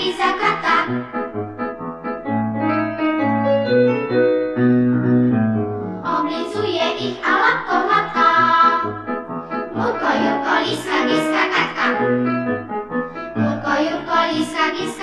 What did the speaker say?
Gizakata. Oblizuje ich a labko hladká. Murko, Jurko, Liska, Giska, Katka. Murko, Jurko, Liska, Giska.